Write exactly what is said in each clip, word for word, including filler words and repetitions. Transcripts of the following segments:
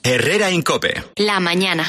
Herrera en COPE. La mañana.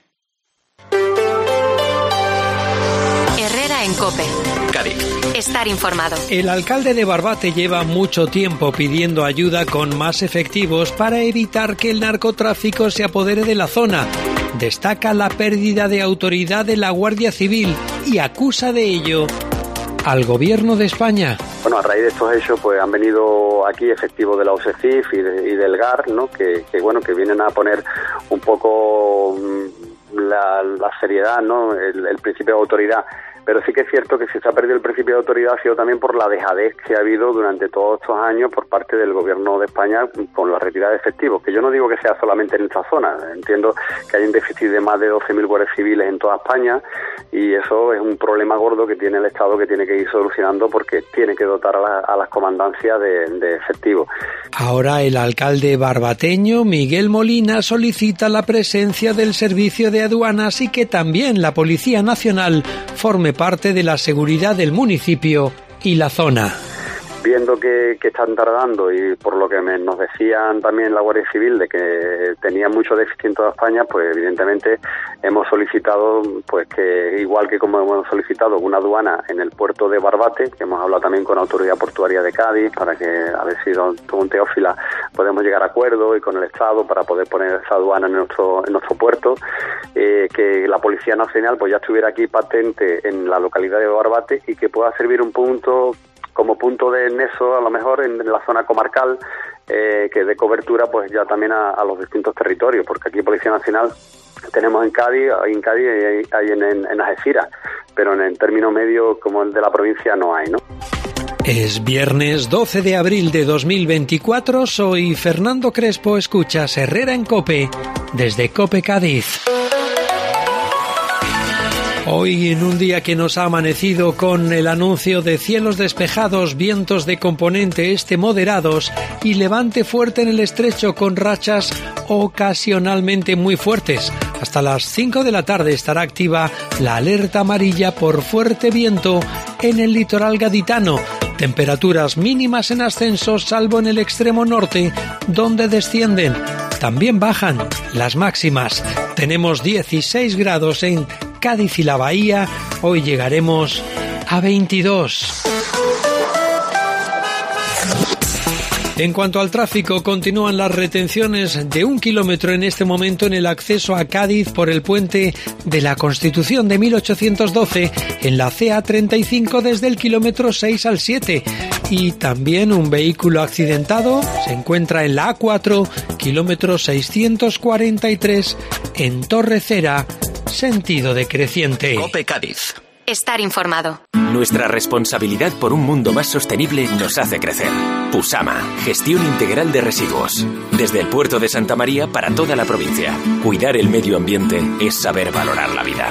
Herrera en COPE. Cádiz. Estar informado. El alcalde de Barbate lleva mucho tiempo pidiendo ayuda con más efectivos para evitar que el narcotráfico se apodere de la zona. Destaca la pérdida de autoridad de la Guardia Civil y acusa de ello al Gobierno de España. Bueno, a raíz de estos hechos, pues han venido aquí efectivos de la O S C I F y, de, y del G A R, ¿no? Que, que bueno, que vienen a poner un poco la, la seriedad, ¿no? El, el principio de autoridad. Pero sí que es cierto que si se ha perdido el principio de autoridad ha sido también por la dejadez que ha habido durante todos estos años por parte del Gobierno de España con la retirada de efectivos, que yo no digo que sea solamente en esta zona, entiendo que hay un déficit de más de doce mil guardias civiles en toda España y eso es un problema gordo que tiene el Estado que tiene que ir solucionando porque tiene que dotar a, la, a las comandancias de, de efectivos. Ahora el alcalde barbateño, Miguel Molina, solicita la presencia del Servicio de Aduanas y que también la Policía Nacional forme parte de la seguridad del municipio y la zona. Viendo que, que están tardando y por lo que me, nos decían también la Guardia Civil de que tenía mucho déficit en toda España, pues evidentemente hemos solicitado pues que igual que como hemos solicitado una aduana en el puerto de Barbate, que hemos hablado también con la Autoridad Portuaria de Cádiz para que a ver si con Teófila podemos llegar a acuerdo y con el Estado para poder poner esa aduana en nuestro en nuestro puerto, eh, que la Policía Nacional pues ya estuviera aquí patente en la localidad de Barbate y que pueda servir un punto como punto de nexo a lo mejor en la zona comarcal eh, que dé cobertura pues ya también a, a los distintos territorios, porque aquí Policía Nacional tenemos en Cádiz, hay en Cádiz y hay, hay en, en, en Algeciras, pero en el término medio como el de la provincia no hay, ¿no? Es viernes doce de abril de dos mil veinticuatro, soy Fernando Crespo, escuchas Herrera en COPE, desde COPE Cádiz. Hoy, en un día que nos ha amanecido con el anuncio de cielos despejados, vientos de componente este moderados y levante fuerte en el estrecho con rachas ocasionalmente muy fuertes. Hasta las cinco de la tarde estará activa la alerta amarilla por fuerte viento en el litoral gaditano. Temperaturas mínimas en ascenso, salvo en el extremo norte, donde descienden. También bajan las máximas. Tenemos dieciséis grados en Cádiz y la Bahía, hoy llegaremos a veintidós. En cuanto al tráfico, continúan las retenciones de un kilómetro en este momento en el acceso a Cádiz por el puente de la Constitución de mil ochocientos doce en la C A treinta y cinco desde el kilómetro seis al siete. Y también un vehículo accidentado se encuentra en la A cuatro, kilómetro seiscientos cuarenta y tres en Torrecera, sentido decreciente. COPE Cádiz. Estar informado. Nuestra responsabilidad por un mundo más sostenible nos hace crecer. Pusama, gestión integral de residuos. Desde el puerto de Santa María para toda la provincia. Cuidar el medio ambiente es saber valorar la vida.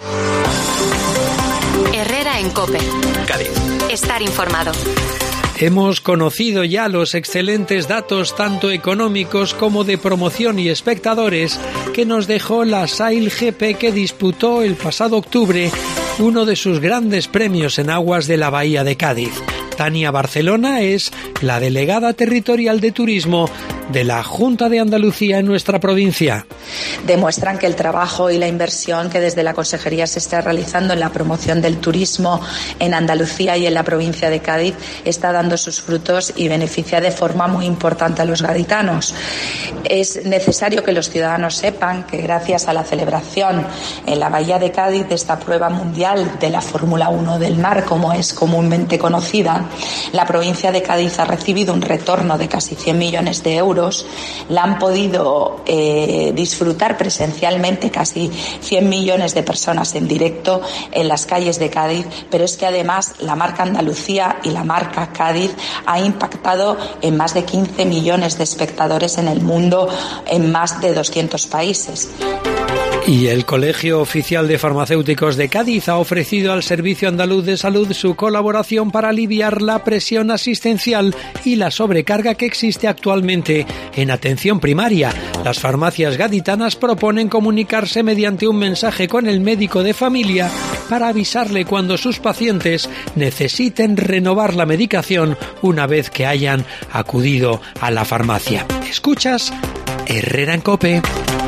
Herrera en COPE. Cádiz. Estar informado. Hemos conocido ya los excelentes datos tanto económicos como de promoción y espectadores que nos dejó la Sail G P que disputó el pasado octubre uno de sus grandes premios en aguas de la Bahía de Cádiz. Tania Barcelona es la delegada territorial de turismo de la Junta de Andalucía en nuestra provincia. Demuestran que el trabajo y la inversión que desde la Consejería se está realizando en la promoción del turismo en Andalucía y en la provincia de Cádiz está dando sus frutos y beneficia de forma muy importante a los gaditanos. Es necesario que los ciudadanos sepan que gracias a la celebración en la Bahía de Cádiz de esta prueba mundial de la Fórmula uno del mar, como es comúnmente conocida, la provincia de Cádiz ha recibido un retorno de casi cien millones de euros. La han podido eh, disfrutar presencialmente casi cien millones de personas en directo en las calles de Cádiz, pero es que además la marca Andalucía y la marca Cádiz ha impactado en más de quince millones de espectadores en el mundo en más de doscientos países. Y el Colegio Oficial de Farmacéuticos de Cádiz ha ofrecido al Servicio Andaluz de Salud su colaboración para aliviar la presión asistencial y la sobrecarga que existe actualmente en atención primaria. Las farmacias gaditanas proponen comunicarse mediante un mensaje con el médico de familia para avisarle cuando sus pacientes necesiten renovar la medicación una vez que hayan acudido a la farmacia. ¿Escuchas Herrera en COPE.